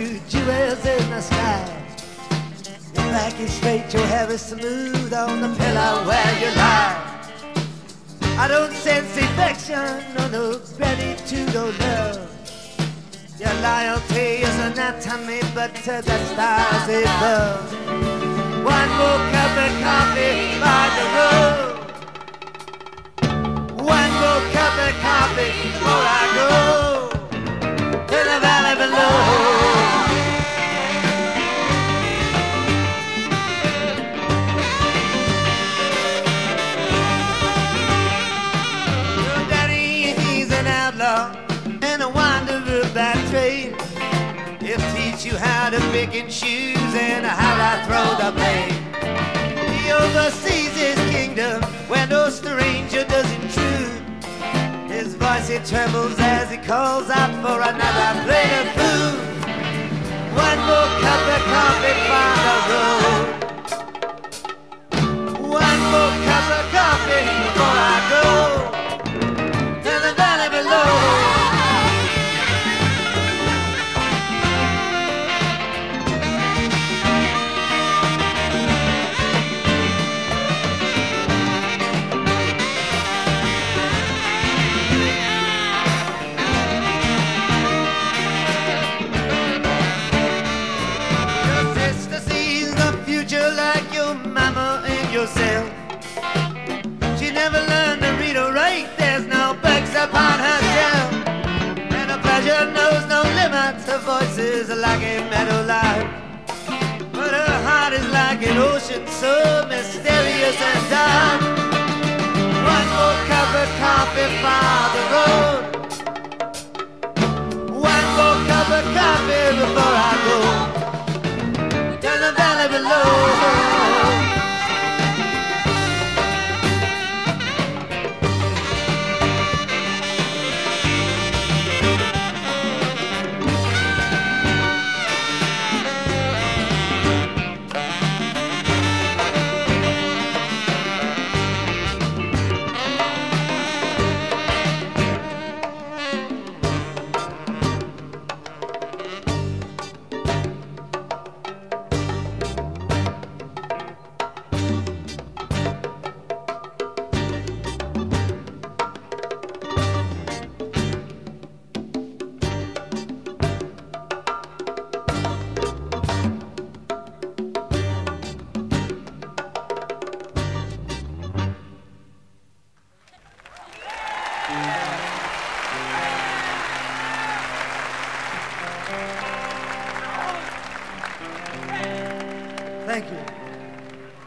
you jewels in the sky. Your back is straight, your hair is smooth on the pillow where you lie. I don't sense affection or no gratitude or love. Your loyalty is anatomy, but to the stars above. One more cup of coffee by the road. One more cup of coffee before I go to the valley below. And a wanderer by trade. He'll teach you how to pick and choose and how to throw the blade. He oversees his kingdom where no stranger does intrude. His voice it trembles as he calls out for another plate of food. One more cup of coffee by the road. One more cup of coffee before I go to the valley below. Yourself. She never learned to read or write. There's no books upon her shelf. And her pleasure knows no limits. Her voice is like a meadow lark, but her heart is like an ocean so mysterious and dark. One more cup of coffee for the road. One more cup of coffee before I go to the valley below. Thank you.